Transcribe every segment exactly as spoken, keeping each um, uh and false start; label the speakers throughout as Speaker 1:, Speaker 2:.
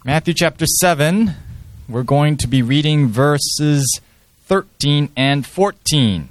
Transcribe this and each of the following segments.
Speaker 1: Matthew chapter seven, we're going to be reading verses thirteen and fourteen.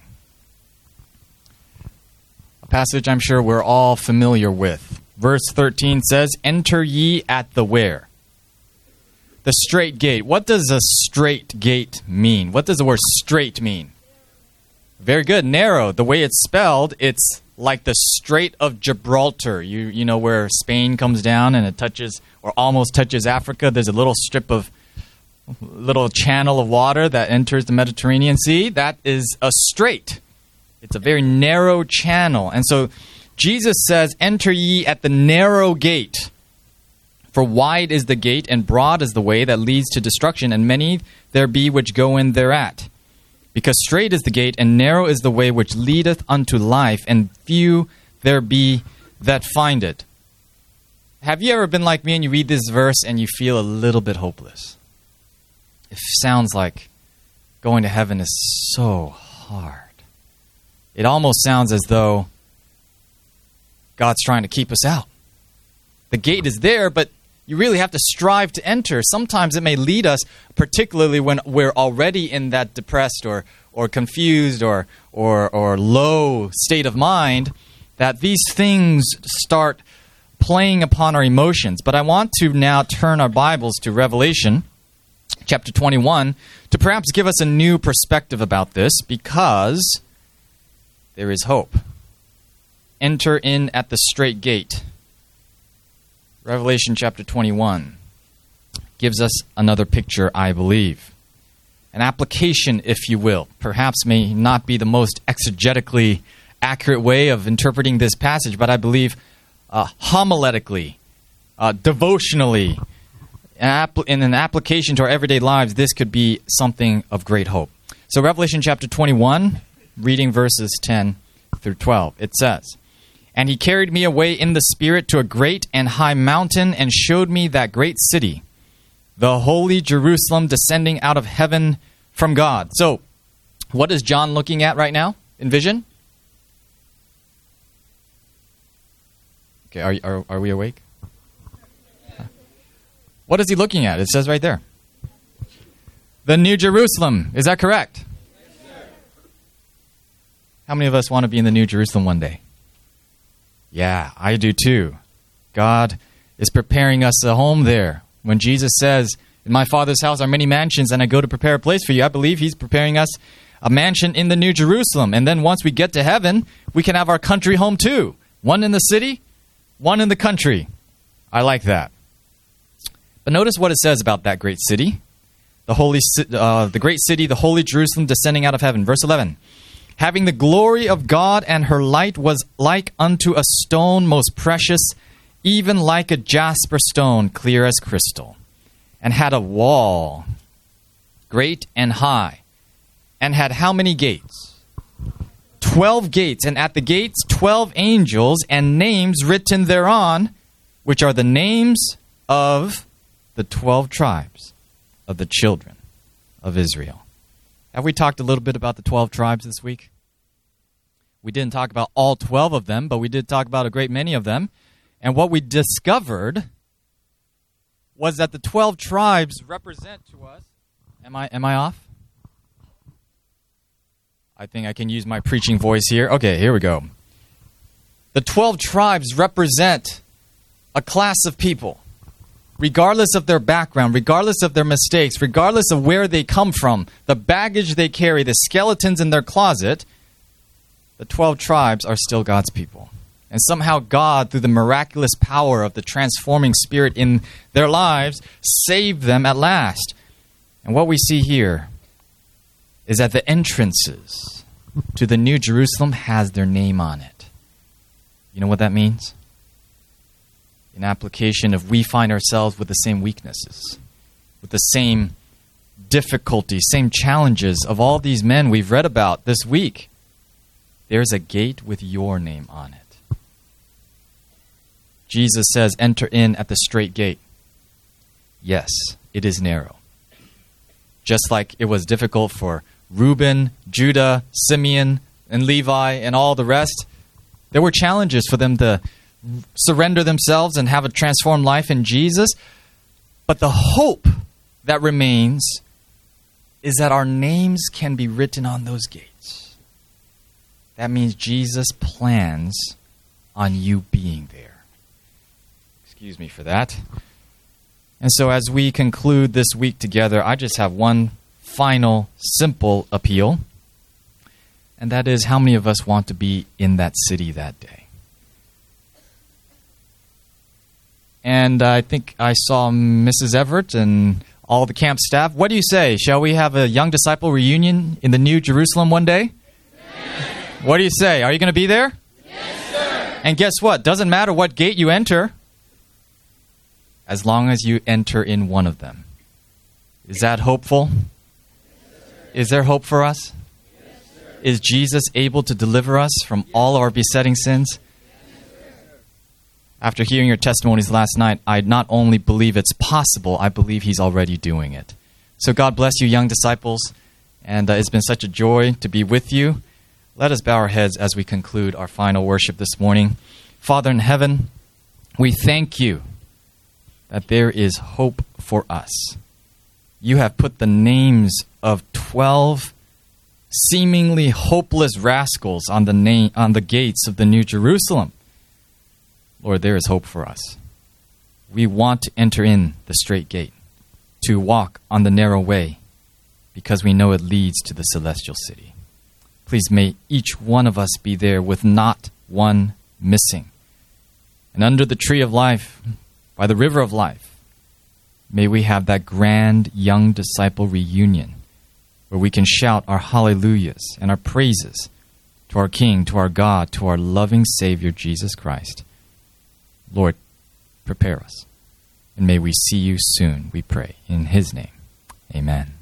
Speaker 1: A passage I'm sure we're all familiar with. Verse thirteen says, "Enter ye at the where?" The straight gate. What does a straight gate mean? What does the word straight mean? Very good. Narrow. The way it's spelled, it's like the Strait of Gibraltar. You you know where Spain comes down and it touches or almost touches Africa. There's a little strip of, little channel of water that enters the Mediterranean Sea. That is a strait. It's a very narrow channel. And so Jesus says, "Enter ye at the narrow gate. For wide is the gate, and broad is the way that leads to destruction, and many there be which go in thereat. Because strait is the gate, and narrow is the way which leadeth unto life, and few there be that find it." Have you ever been like me and you read this verse and you feel a little bit hopeless? It sounds like going to heaven is so hard. It almost sounds as though God's trying to keep us out. The gate is there, but you really have to strive to enter. Sometimes it may lead us, particularly when we're already in that depressed or or confused or or or low state of mind, that these things start playing upon our emotions. But I want to now turn our Bibles to Revelation chapter twenty-one to perhaps give us a new perspective about this, because there is hope. Enter in at the straight gate. Revelation chapter twenty-one gives us another picture, I believe. An application, if you will. Perhaps may not be the most exegetically accurate way of interpreting this passage, but I believe uh, homiletically, uh, devotionally, in an application to our everyday lives, this could be something of great hope. So Revelation chapter twenty-one, reading verses ten through twelve, it says, "And he carried me away in the Spirit to a great and high mountain, and showed me that great city, the holy Jerusalem, descending out of heaven from God." So, what is John looking at right now in vision? Okay, are, are, are we awake? What is he looking at? It says right there. The New Jerusalem. Is that correct?
Speaker 2: Yes, sir.
Speaker 1: How many of us want to be in the New Jerusalem one day? Yeah, I do too. God is preparing us a home there. When Jesus says, "In my Father's house are many mansions, and I go to prepare a place for you," I believe he's preparing us a mansion in the New Jerusalem. And then once we get to heaven, we can have our country home too. One in the city, one in the country. I like that. But notice what it says about that great city. The holy, uh, the great city, the holy Jerusalem, descending out of heaven. Verse eleven. "Having the glory of God, and her light was like unto a stone most precious, even like a jasper stone, clear as crystal. And had a wall, great and high, and had how many gates? Twelve gates, and at the gates twelve angels, and names written thereon, which are the names of the twelve tribes of the children of Israel." Have we talked a little bit about the twelve tribes this week? We didn't talk about all twelve of them, but we did talk about a great many of them. And what we discovered was that the twelve tribes represent to us... Am I, am I off? I think I can use my preaching voice here. Okay, here we go. The twelve tribes represent a class of people. Regardless of their background, regardless of their mistakes, regardless of where they come from, the baggage they carry, the skeletons in their closet, the twelve tribes are still God's people. And somehow God, through the miraculous power of the transforming Spirit in their lives, saved them at last. And what we see here is that the entrances to the New Jerusalem has their name on it. You know what that means? In application, if we find ourselves with the same weaknesses, with the same difficulties, same challenges of all these men we've read about this week, there's a gate with your name on it. Jesus says, "Enter in at the straight gate." Yes, it is narrow. Just like it was difficult for Reuben, Judah, Simeon, and Levi, and all the rest, there were challenges for them to surrender themselves and have a transformed life in Jesus. But the hope that remains is that our names can be written on those gates. That means Jesus plans on you being there. Excuse me for that. And so as we conclude this week together, I just have one final simple appeal. And that is, how many of us want to be in that city that day? And I think I saw Missus Everett and all the camp staff. What do you say? Shall we have a young disciple reunion in the New Jerusalem one day? Yes. What do you say? Are you going to be there?
Speaker 2: Yes, sir.
Speaker 1: And guess what? Doesn't matter what gate you enter, as long as you enter in one of them. Is that hopeful?
Speaker 2: Yes,
Speaker 1: is there hope for us?
Speaker 2: Yes,
Speaker 1: is Jesus able to deliver us from all our besetting sins? After hearing your testimonies last night, I not only believe it's possible, I believe he's already doing it. So God bless you, young disciples, and uh, it's been such a joy to be with you. Let us bow our heads as we conclude our final worship this morning. Father in heaven, we thank you that there is hope for us. You have put the names of twelve seemingly hopeless rascals on the name, on the gates of the New Jerusalem. Lord, there is hope for us. We want to enter in the straight gate, to walk on the narrow way, because we know it leads to the celestial city. Please may each one of us be there with not one missing. And under the tree of life, by the river of life, may we have that grand young disciple reunion where we can shout our hallelujahs and our praises to our King, to our God, to our loving Savior, Jesus Christ. Lord, prepare us, and may we see you soon, we pray. In his name, amen.